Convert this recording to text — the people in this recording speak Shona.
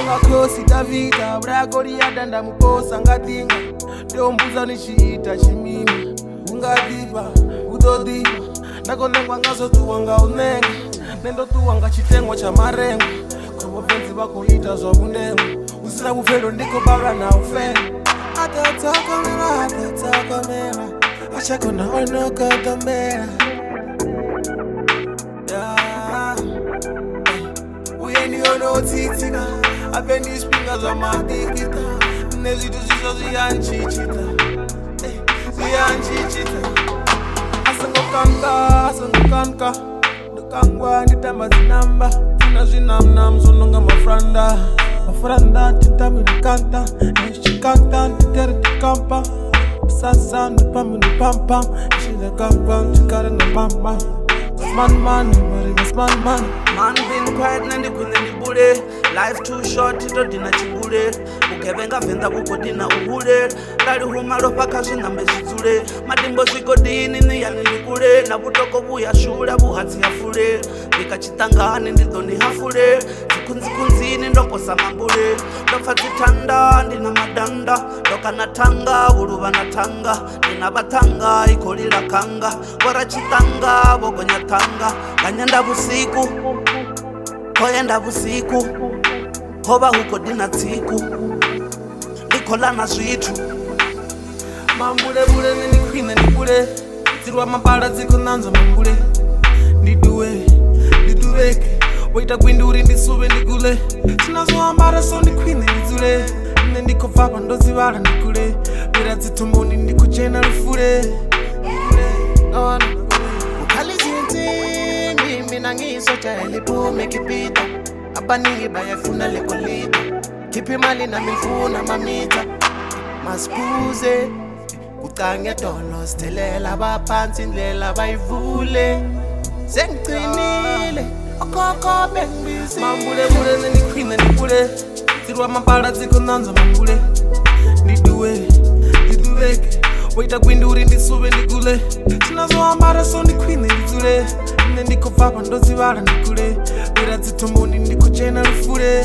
Makrosi Davida Bragoriada ndamuposa ngatinga Ndombuza nichiita chimima Ungadiva, udodiva Ndakonengwa ngazotuwa ngaunenga Nendotuwa ngachitengwa cha marengo Kubovenzi bakoita zvabunengo Usina bufelo ndiko baga na ufengo Atatakomera Achakona onokotomera Uyeni onotitika Apendi spinga za madikita Nezitu zizo ziyanchichita Asangokanka Ndokangwa nditamba zinamba Tina zinamnam zononga Mafranda titami nikanta Nishikanta nitere tikampa Sasa ndipami nipampam Ishine kampa chikare na pampa Man, man been quiet nandi kuneni bure. Life too short ito dina chibure. Ukebenga venda kuko dina uhule. Kali humalo paka zinambe zizule. Madimbo ziko dini ni yani nikule. Na butoko buya shula buhatsi hafule. Bika chitangani ndizo ni hafule. Zikunzini ndoko samambule. Dofa zitanda ndina madanda. Doka natanga uruba natanga. Nina batanga ikolila kanga. Wara chitanga bogo nyatanga. Ganyanda busiku Koyenda busiku Hoba huko dina tiku Nikola na zwitu Mambule bule nini kwina nibule Zirwa mabala ziko nanzo mambule Ndiduweke Waita gwinduri ndisube ndigule Sinazo ambara so ndikwina ndizule Ndiko vapa ndozi wala ndikule Bira zitumboni ndikuchena rufure Ukali zinti Mina ngiso cha elipume kipita Abaningi bayafuna lekolita Kipi mali na mifuna mamita Maspuze Kukange tono stelela Bapansi ndlela bayivule Zengtrinile Okoko bengbisi Mambule bule nini kwina nibule Zirwa mabala ziko nanzo mambule Ndiduweke Waita gwinduri ndisube ndigule Sinazo ambara so ndikwine ndizule Ndiko vapa ndozi wala ndikule Bira zitumboni ndikuchena rufure